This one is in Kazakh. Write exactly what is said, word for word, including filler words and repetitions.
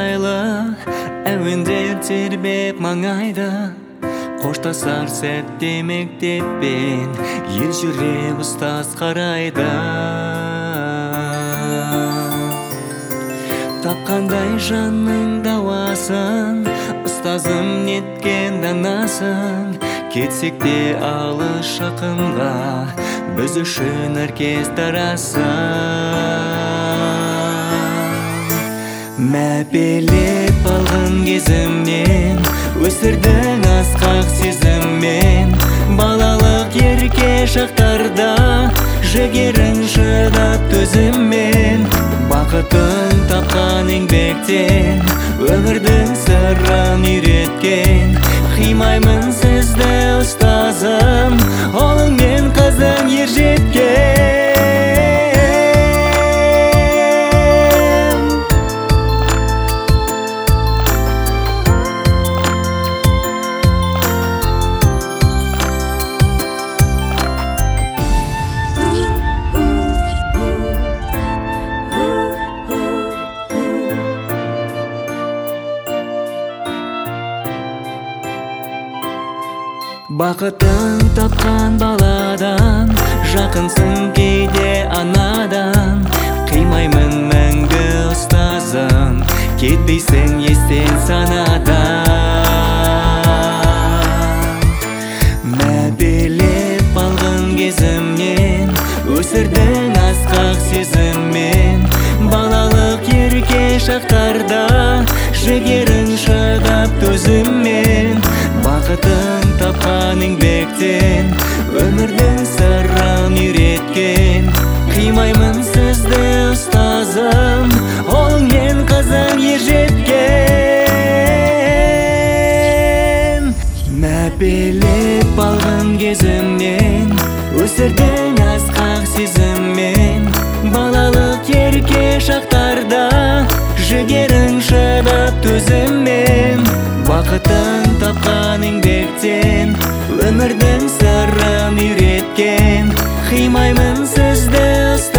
жайлы әуендер тербеп маңайда, қоштасар сәтте мектеппен ел жүре ұстаз қарайда. Тапқандай жанның дауасын, ұстазым неткен данасын, кетсек те алыс жақынға, біз үшін әркез тарасын. Мәпелеп алған кезімнен, өсірдің асқақ сезіммен, балалық ерке шақтарда жігерің шыдап төзіммен. Бақытын тапқан еңбектен, өмірдің сырын үйреткен, қимаймын сізді ұстазым, ұлың мен қызың ер жеткен. Бақытын тапқан баладан, жақынсың кейде анадан, қимаймын мәңгі ұстазым, кетпейсің естен санадан. Мәпелеп алған кезімнен, өсірдің асқақ сезіммен, балалық ерке шақтарда жігерің шыдап төзіммен. Бақытын тапқан еңбектен, өмірдің сырын үйреткен, қимаймын сізді ұстазым, ұлың мен қызың ер жеткен. Мәпелеп алған кезімнен, өсірдің асқақ сезіммен, балалық ерке шақтарда жігерің шыдап төзіммен. Бақытын тапқан еңбектен, өмірдің сырын үйреткен, қимаймын сізді ұстазым.